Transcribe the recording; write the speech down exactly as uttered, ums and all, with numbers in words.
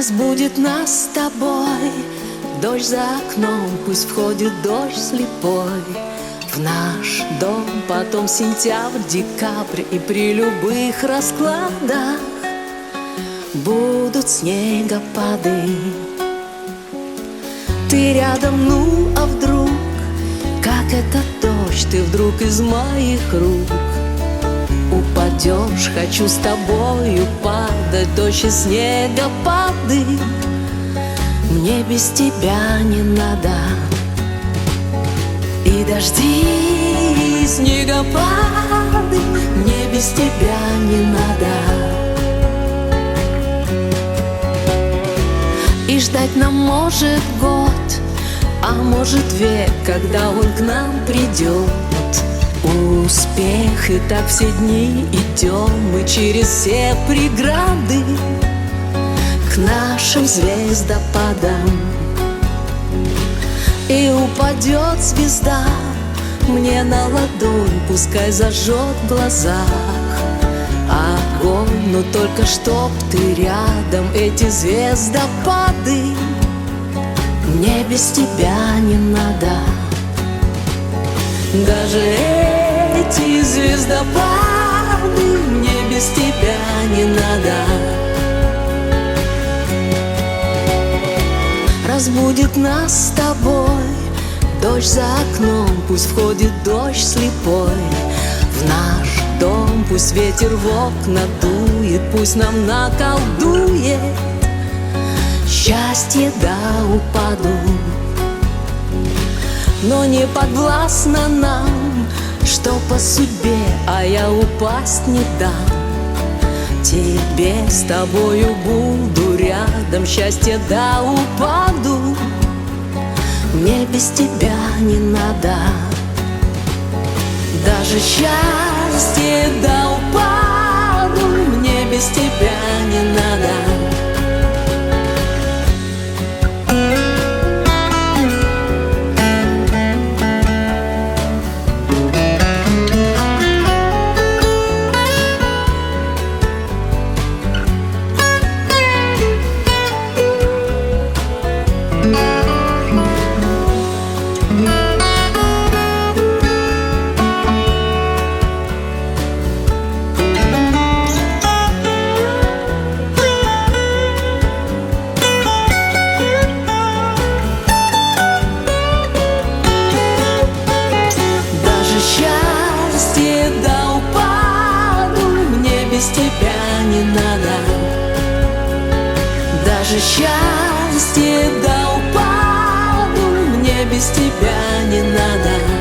Разбудит нас с тобой дождь за окном, пусть входит дождь слепой в наш дом. Потом сентябрь, декабрь, и при любых раскладах будут снегопады. Ты рядом, ну а вдруг, как этот дождь, ты вдруг из моих рук упадешь. Хочу с тобою падать, дождь и снегопады. Мне без тебя не надо. И дожди, и снегопады, мне без тебя не надо. И ждать нам может год, а может век, когда он к нам придет. Успех, и так все дни идем мы через все преграды к нашим звездопадам. И упадет звезда мне на ладонь, пускай зажжет в глазах огонь, но только чтоб ты рядом. Эти звездопады мне без тебя не надо. Даже эти звездопады мне без тебя не надо. Разбудит нас с тобой дождь за окном, пусть входит дождь слепой в наш дом. Пусть ветер в окна дует, пусть нам наколдует счастье до упаду. Но не подвластно нам, что по судьбе, а я упасть не дам. Тебе с тобою буду рядом, счастье до упаду. Мне без тебя не надо. Даже счастье до упаду мне без тебя не надо. Счастье до упаду мне без тебя не надо. Даже счастье до упаду мне без тебя не надо.